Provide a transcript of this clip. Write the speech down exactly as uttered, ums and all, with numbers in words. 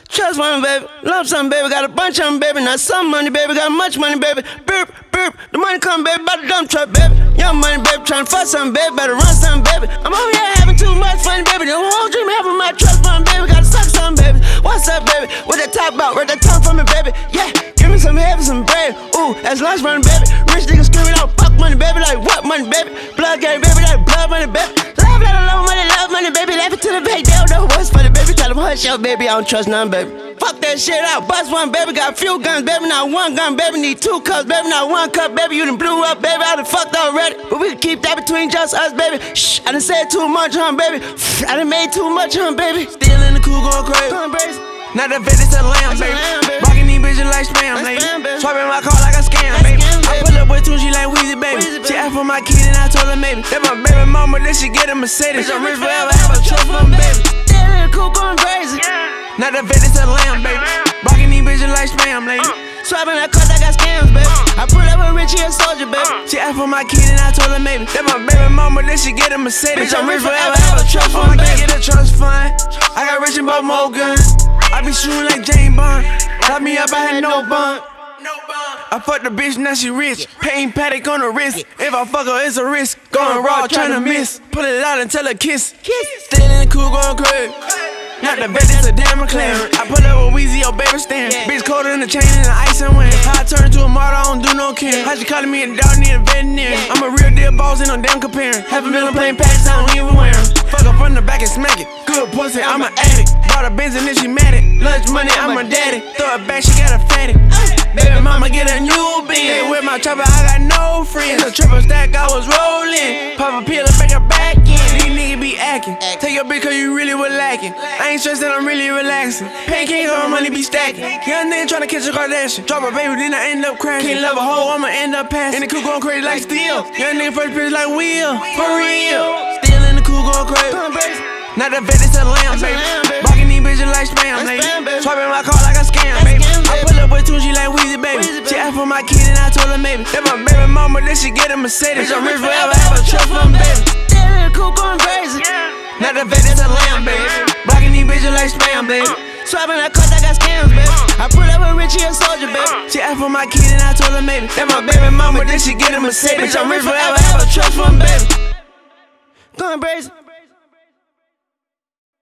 Trust fund, baby. Love something, baby. Got a bunch of them, baby. Not some money, baby. Got much money, baby. Burp, burp. The money come, baby. By the dump truck, baby. Young money, baby. Tryna fuck something, baby. Better run something, baby. I'm over here having too much fun, baby. The whole dream having my trust fund, baby. Gotta suck something, baby. What's up, baby? What that top about? Right that tongue from me, baby. Yeah. Give me some heavy, some bread. Ooh, that's lunch money, baby. Rich niggas screaming out, fuck money, baby. Like what money, baby? Blood game, baby. Like blood money, baby. Love, love, love money, love money, baby. Laughing to the bank. They don't know what's funny, baby. Tell them hush up, baby. I don't trust none, baby. Fuck that shit out. Bust one, baby. Got a few guns, baby. Not one gun, baby. Need two cups, baby. Not one cup, baby. You done blew up, baby. I done fucked already. But we can keep that between just us, baby. Shh, I done said too much, huh, baby. I done made too much, huh, baby. Still in the cool, going crazy. Going crazy. Not the vet, it's a lamb, baby. Rockin' these bitches like spam, baby. Swiping my car like a scam, baby. I pull up with two, she like Weezy, baby. She asked for my kid and I told her maybe. That my baby mama, then she get a Mercedes. I'm rich forever, have a trust fund, baby. Still in the cool, going crazy. Not the vet, it's a lamb, baby. Rockin' these bitches like spam, baby. Swapping that cause I got scams, baby. I pull up with Richie and Soldier, baby. She asked for my kid and I told her maybe. That my baby mama, then she get a Mercedes. I'm rich forever, have a trust fund, baby. Get a trust fund. I got rich and bought more guns. I be shooting like James Bond. Lock me up, I had no bond. I fucked the bitch, now she rich. Pain paddock on the wrist. If I fuck her, it's a risk. Going raw, tryna miss. Pull it out and tell her kiss. Still in the cool, going crazy. Not the vet, it's a damn McLaren. I pull up with Weezy, your baby stand. Bitch colder than the chain and the ice and wind. How I turn into a model, I don't do no care. How she calling me a dog, need a veterinarian. I'm a real deal boss, ain't no damn comparing. Half a million plain packs, I don't even wear them. Fuck her from the back and smack it. Good pussy, I'm an addict. Bought a Benz and then she mad it. Lunch money, I'm a daddy. Throw it back, she got a fatty. Baby mama get a new bean. With my chopper, I got no friends. The triple stack, I was rolling. Pop a pill and bring her back in. These niggas be acting. Take your bitch cause you really was lacking. I ain't stressing, I'm really relaxing. Pancakes on my money be stacking. Young nigga tryna catch a Kardashian. Drop a baby, then I end up crashing. Can't love a hoe, I'ma end up passing. In the cool going crazy like steel. Young nigga first bitch like Will. For real. Still in the cool going crazy. Not the vet, it's a lamb, baby. Rockin' these bitches like spam, baby. Swiping my car like a scam, baby. I pull up with two, she like Weezy, baby. She asked for my kid and I told her maybe. That my baby mama, then she get a Mercedes. I'm rich forever, have a trust fund, baby. Still in the cool, going crazy. Not the vet, it's a lamb, baby. Rockin' these bitches like spam, baby. Swapping that cause I got scams, baby. I pull up with Richie and Soldier, baby. She asked for my kid and I told her maybe. That my baby mama, then she get a Mercedes. I'm rich forever, have a trust fund, baby. Going crazy.